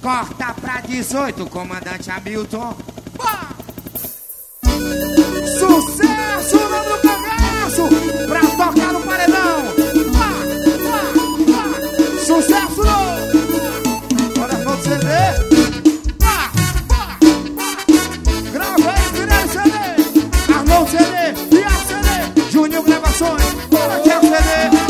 Corta pra 18, comandante Hamilton. Sucesso no cagaço pra tocar no paredão. Sucesso no. Olha no CD. Grava aí, virei CD. Arnou CD e a CD. Júnior Gravações. Bora que é o CD.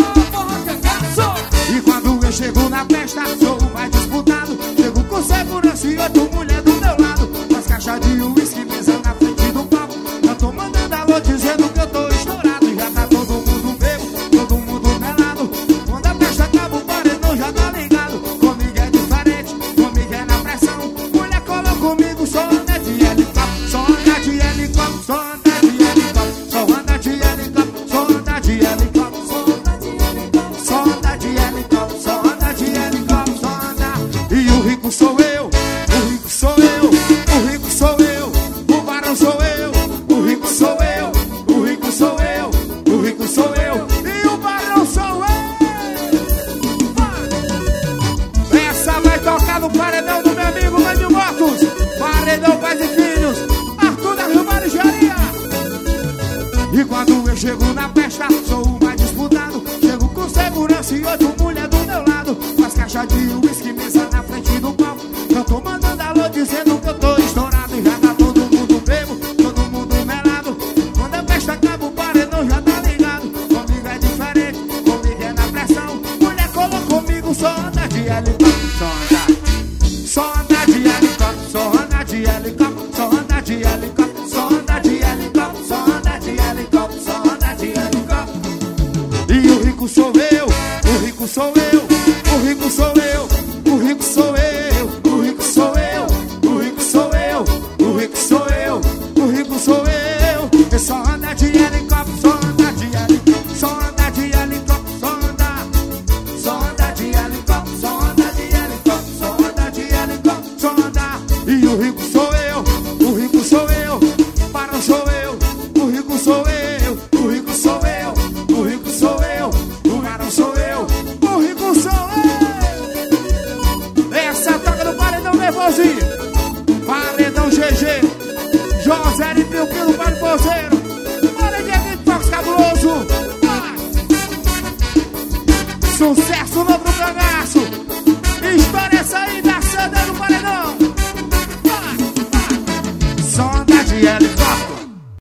E quando eu chego na festa, sou o mais disputado. Chego com segurança e 8 mulheres do meu lado. As caixas de uísque, mesa na frente do palco. Eu tô mandando alô dizendo que eu tô estourado. E já tá todo mundo bebo, todo mundo melado. Quando a festa acaba, o paredão já tá ligado. Comigo é diferente, comigo é na pressão. Mulher cola comigo, só anda de helicóptero. Só anda de helicóptero, só anda de helicóptero. Só anda de helicóptero, só anda de helicóptero. Só anda de helicóptero, só anda de helicóptero, só anda. E o rico sou eu, o rico sou eu, o rico sou eu, o barão sou eu, o rico sou eu, o rico sou eu, o rico sou eu, e o barão sou eu. Essa vai tocar no paredão do meu amigo Mãe de Motos, paredão Pais e Filhos, Arthur da Rio Marijaria. E quando eu chego na festa, sou o mais disputado. Chego com segurança e 8 mulheres do meu lado. Com as caixas de uísque, mesa na frente do palco. Eu tô mandando alô dizendo que eu tô estourado. E já tá todo mundo bebo, todo mundo melado. Quando a festa acaba, o paredão já tá ligado. Comigo é diferente, comigo é na pressão. Mulher colou comigo, só anda de helicóptero. Só anda de helicóptero, só anda de helicóptero, só anda de helicóptero, só anda de helicóptero, só anda de helicóptero, só anda de helicóptero. E o rico sou eu, o rico sou eu, o rico sou eu, o rico sou eu, o rico sou eu, o rico sou eu, o rico sou eu, o rico sou eu. E só anda de helicóptero, só anda de helicóptero, só anda de helicóptero, só anda de helicóptero, só anda de helicóptero, só anda de helicóptero, só anda. E o rico sou eu, o rico sou eu, barão sou eu, o rico sou eu, o rico sou eu, o rico sou eu, o barão sou eu, o rico sou eu. Essa toca do paredão nervosinho, paredão GG, José e Pio Pilo para o poseiro, paredão de toques cabuloso. Sucesso no outro cagaço, história essa aí.